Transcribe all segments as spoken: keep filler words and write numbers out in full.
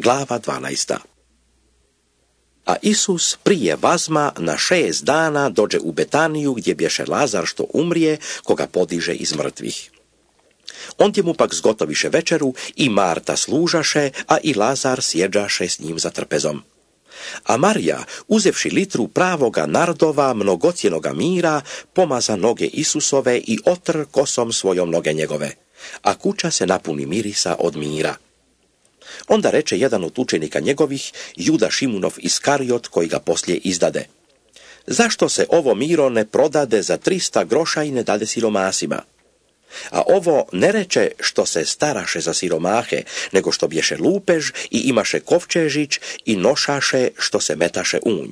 glava dvanaesta. A Isus prije vazma na šest dana dođe u Betaniju gdje bješe Lazar što umrije, koga podiže iz mrtvih. Ondje mu pak zgotoviše večeru i Marta služaše, a i Lazar sjeđaše s njim za trpezom. A Marija, uzevši litru pravoga nardova mnogocjenoga mira, pomaza noge Isusove i otr kosom svojom noge njegove, a kuća se napuni mirisa od mira. Onda reče jedan od učenika njegovih, Juda Šimunov Iskariot, koji ga poslije izdade: zašto se ovo miro ne prodade za trista groša i ne dade siromasima? A ovo ne reče što se staraše za siromahe, nego što bješe lupež i imaše kovčežić i nošaše što se metaše unj.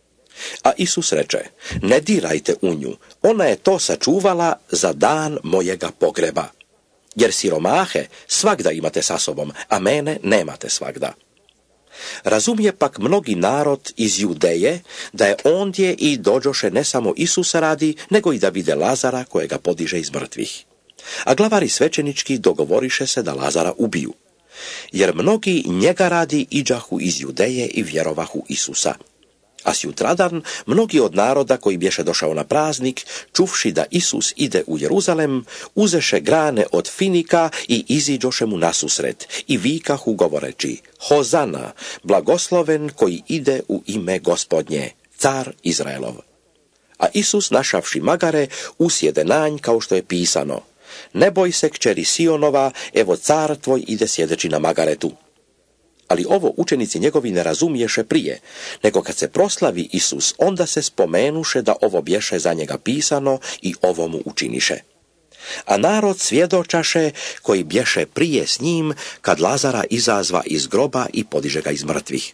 A Isus reče: ne dirajte unju, ona je to sačuvala za dan mojega pogreba. Jer siromahe svagda imate sa sobom, a mene nemate svagda. Razumije pak mnogi narod iz Judeje da je ondje i dođoše ne samo Isusa radi, nego i da vide Lazara kojega podiže iz mrtvih. A glavari svećenički dogovoriše se da Lazara ubiju, jer mnogi njega radi iđahu iz Judeje i vjerovahu Isusa. A sjutradan mnogi od naroda koji bješe došao na praznik, čuvši da Isus ide u Jeruzalem, uzeše grane od finika i iziđoše mu nasusret i vikahu govoreći: Hozana, blagosloven koji ide u ime Gospodnje, car Izraelov. A Isus, našavši magare, usjede na nj kao što je pisano: ne boj se, kćeri Sionova, evo car tvoj ide sjedeći na magaretu. Ali ovo učenici njegovi ne razumiješe prije, nego kad se proslavi Isus, onda se spomenuše da ovo bješe za njega pisano i ovo mu učiniše. A narod svjedočaše koji bješe prije s njim, kad Lazara izazva iz groba i podiže ga iz mrtvih.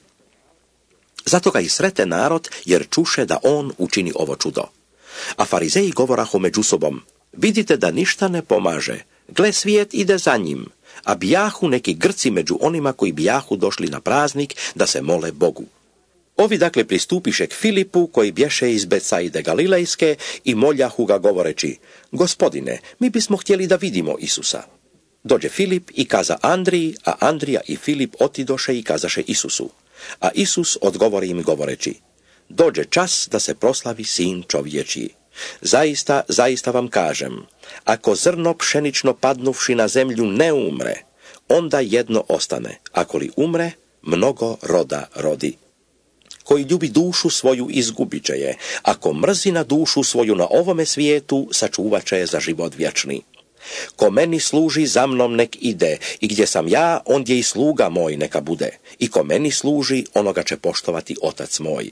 Zato ga i srete narod, jer čuše da on učini ovo čudo. A farizeji govorahu među sobom: vidite da ništa ne pomaže, gle, svijet ide za njim. A bijahu neki Grci među onima koji bijahu došli na praznik da se mole Bogu. Ovi dakle pristupiše k Filipu, koji bješe iz Betsaide Galilejske, i moljahu ga govoreći: Gospodine, mi bismo htjeli da vidimo Isusa. Dođe Filip i kaza Andriji, a Andrija i Filip otidoše i kazaše Isusu. A Isus odgovori im govoreći: dođe čas da se proslavi sin čovječji. Zaista, zaista vam kažem, ako zrno pšenično padnuvši na zemlju ne umre, onda jedno ostane, ako li umre, mnogo roda rodi. Koji ljubi dušu svoju izgubit će je, ako mrzi na dušu svoju na ovome svijetu, sačuvat će je za život vječni. Ko meni služi, za mnom nek ide, i gdje sam ja, ondje i sluga moj neka bude, i ko meni služi, onoga će poštovati otac moj.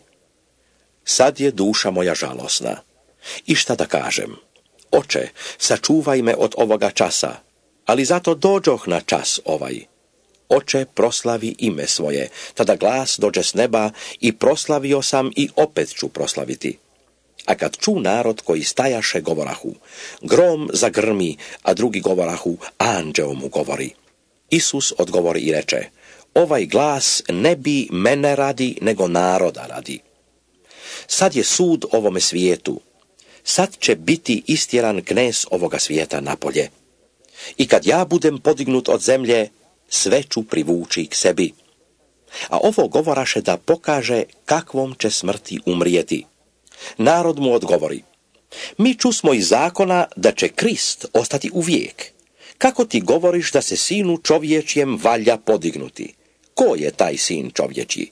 Sad je duša moja žalosna. I šta da kažem? Oče, sačuvaj me od ovoga časa, ali zato dođoh na čas ovaj. Oče, proslavi ime svoje, tada glas dođe s neba i proslavio sam i opet ću proslaviti. A kad ču narod koji stajaše, govorahu: grom zagrmi, a drugi govorahu: anđeo mu govori. Isus odgovori i reče: ovaj glas ne bi mene radi, nego naroda radi. Sad je sud ovome svijetu. Sad će biti istjeran knez ovoga svijeta napolje. I kad ja budem podignut od zemlje, sve ću privući k sebi. A ovo govoraše da pokaže kakvom će smrti umrijeti. Narod mu odgovori: mi čusmo iz zakona da će Krist ostati uvijek. Kako ti govoriš da se sinu čovječjem valja podignuti? Ko je taj sin čovječji?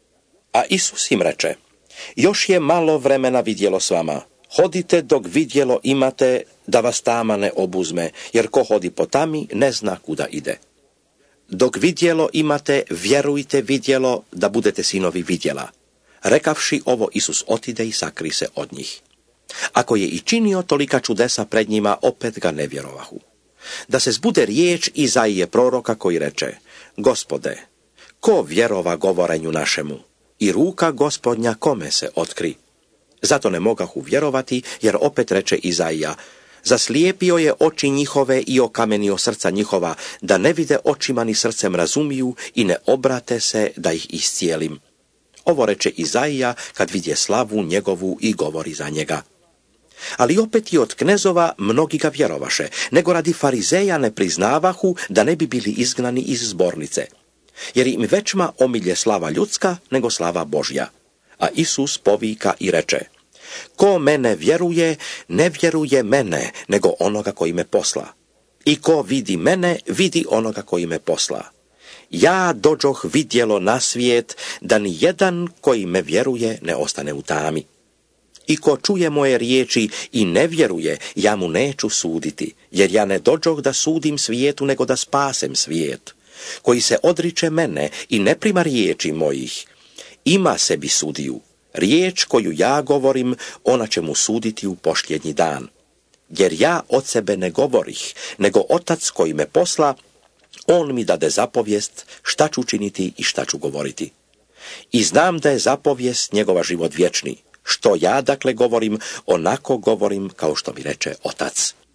A Isus im reče: još je malo vremena vidjelo s vama. Hodite dok vidjelo imate, da vas tama ne obuzme, jer ko hodi po tami ne zna kuda ide. Dok vidjelo imate, vjerujte vidjelo, da budete sinovi vidjela. Rekavši ovo, Isus otide i sakri se od njih. Ako je i činio tolika čudesa pred njima, opet ga ne vjerovahu. Da se zbude riječ Izaije proroka koji reče: Gospode, ko vjerova govorenju našemu? I ruka Gospodnja kome se otkri? Zato ne mogahu vjerovati, jer opet reče Izaija: zaslijepio je oči njihove i okamenio srca njihova, da ne vide očima ni srcem razumiju i ne obrate se da ih iscijelim. Ovo reče Izaija kad vidje slavu njegovu i govori za njega. Ali opet i od knezova mnogi ga vjerovaše, nego radi farizeja ne priznavahu, da ne bi bili izgnani iz zbornice. jer im većma omilje slava ljudska nego slava Božja. A Isus povika i reče: ko mene vjeruje, ne vjeruje mene, nego onoga koji me posla. I ko vidi mene, vidi onoga koji me posla. Ja dođoh vidjelo na svijet, da ni jedan koji me vjeruje ne ostane u tami. I ko čuje moje riječi i ne vjeruje, ja mu neću suditi, jer ja ne dođoh da sudim svijetu, nego da spasem svijet. Koji se odriče mene i ne prima riječi mojih, ima sebi sudiju. Riječ koju ja govorim, ona će mu suditi u posljednji dan. Jer ja od sebe ne govorih, nego Otac koji me posla, on mi dade zapovijest šta ću činiti i šta ću govoriti. I znam da je zapovijest njegova život vječni. Što ja dakle govorim, onako govorim kao što mi reče Otac.